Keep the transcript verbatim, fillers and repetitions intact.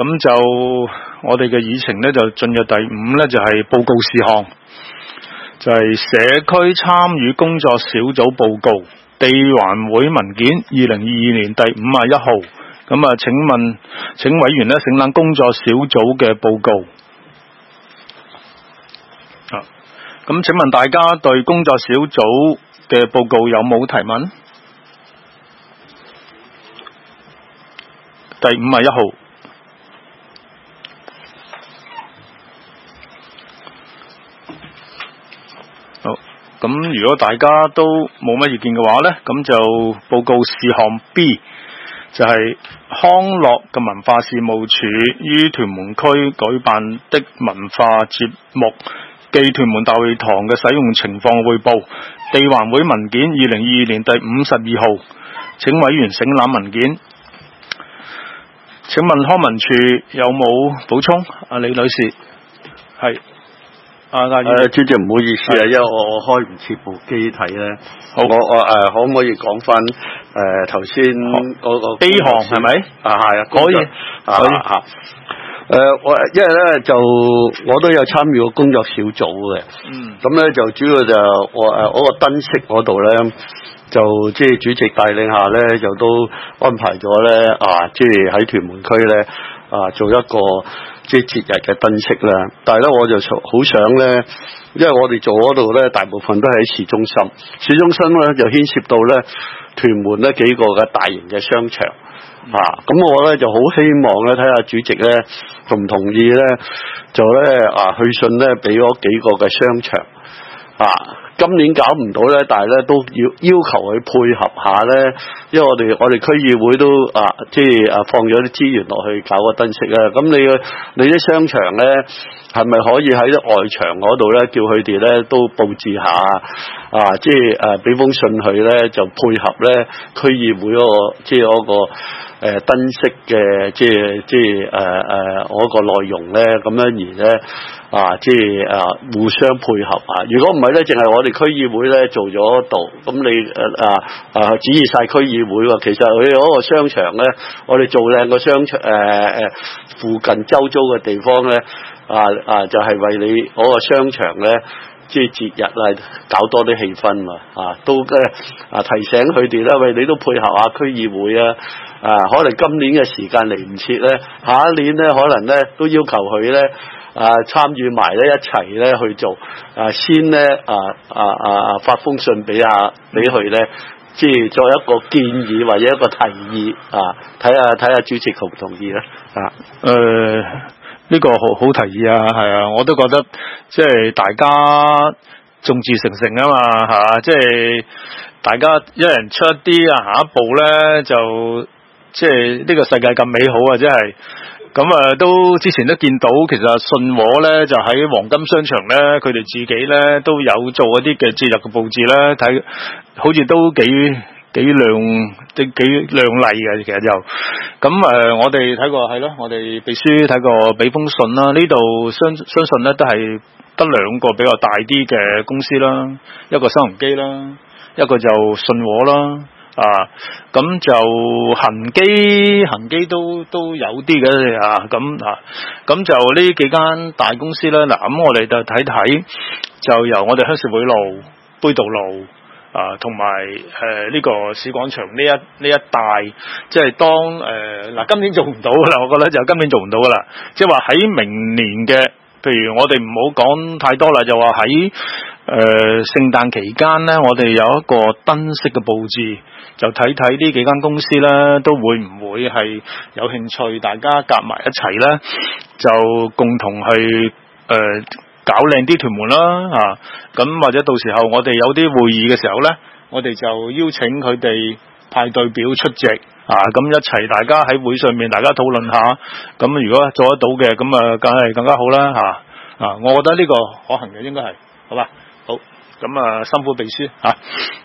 咁就我哋嘅議程呢，就進入第五呢，就係、是、報告事項，就係、是、社區參與工作小組報告地環會文件二零二二年第五十一號。咁啊，請問請委員呢，省覽工作小組嘅報告。啊，咁請問大家對工作小組嘅報告有冇提問？第五十一號。好，咁如果大家都冇乜意見嘅話呢，咁就報告事項 B， 就係康樂嘅文化事務處於屯門區舉辦的文化節目暨屯門大會堂嘅使用情況匯報，地環會文件二零二二年第五十二號，請委員省覽文件。請問康文署有冇補充？阿李女士，係。啊， 誒，主席唔好意思啊，因為我我開唔切部機睇咧。好，我我誒、呃、可唔可以講翻誒頭先嗰個 A 項係咪？ 啊係啊， 可以，可以嚇。誒我因為咧就我都有參與過工作小組嘅。嗯。咁咧就主要就我誒嗰個燈飾嗰度咧，就即係主席帶領下咧，就都安排咗咧啊，即係喺屯門區咧啊做一個。即係節日嘅燈飾啦，但係咧我就好想咧，因為我哋做嗰度咧，大部分都係喺市中心，市中心咧就牽涉到咧屯門呢幾個嘅大型嘅商場、嗯、啊，咁我咧就好希望咧睇下主席咧同唔同意咧，就咧啊去信咧俾嗰幾個嘅商場啊。今年搞唔到咧，但係咧都要要求佢配合下咧，因為我哋我哋區議會都啊，即係啊放咗啲資源落去搞個燈飾啊。咁你嘅你啲商場咧，係咪可以喺啲外牆嗰度咧，叫佢哋咧都佈置下啊？即係誒俾封信佢咧，就配合咧區議會嗰個即係嗰個誒燈飾嘅即係即係誒誒嗰個內容咧，咁樣而咧。啊，即係啊，互相配合啊！如果唔係咧，淨係我哋區議會咧做咗度，咁你誒啊啊指意晒區議會喎。其實佢嗰個商場咧，我哋做靚個商場誒誒、呃，附近周遭嘅地方咧，啊啊就係、是、為你嗰個商場咧，即係節日啊，搞多啲氣氛嘛啊，都咧啊提醒佢哋啦，喂，你都配合下區議會啊！啊，可能今年嘅時間嚟唔切咧，下一年咧可能咧都要求佢咧。啊！參與埋咧一齊咧去做啊，先咧啊啊啊發封信俾啊俾佢咧，即係作一個建議或者一個提議啊，睇下睇下主席同唔同意咧啊？ 誒、呃，呢、這個好好提議啊，係啊，我都覺得即係大家眾志成城啊嘛，係嘛，即係大家一人出一啲啊，下一步咧就即係呢個世界咁美好啊，即係。咁啊，都之前都見到，其實信和咧就喺黃金商場咧，佢哋自己咧都有做一啲嘅節日嘅佈置咧，睇好似都幾幾亮，即幾亮麗嘅。其實就咁誒，我哋睇過係咯，我哋秘書睇過俾封信啦。呢度相相信咧都係得兩個比較大啲嘅公司啦，一個新鴻基啦，一個就信和啦。啊，咁就恒基，恒基都都有啲嘅啊，咁啊，咁就呢幾間大公司咧，嗱，咁我哋就睇睇，就由我哋鄉事會路、杯渡路啊，同埋誒呢個市廣場呢一呢一帶，即係當誒嗱、呃，今年做唔到噶啦，我覺得就今年做唔到噶啦，即係話喺明年嘅，譬如我哋唔好講太多啦，就話喺誒聖誕期間咧，我哋有一個燈飾嘅佈置。就睇睇呢幾間公司咧，都會唔會係有興趣，大家夾埋一齊咧，就共同去誒、呃、搞靚啲屯門啦啊！咁或者到時候我哋有啲會議嘅時候咧，我哋就邀請佢哋派代表出席啊！咁一齊大家喺會上面大家討論下，咁如果做得到嘅，咁啊梗係更加好啦嚇啊！我覺得呢個可行嘅應該係，好吧？好，咁啊辛苦秘書嚇。啊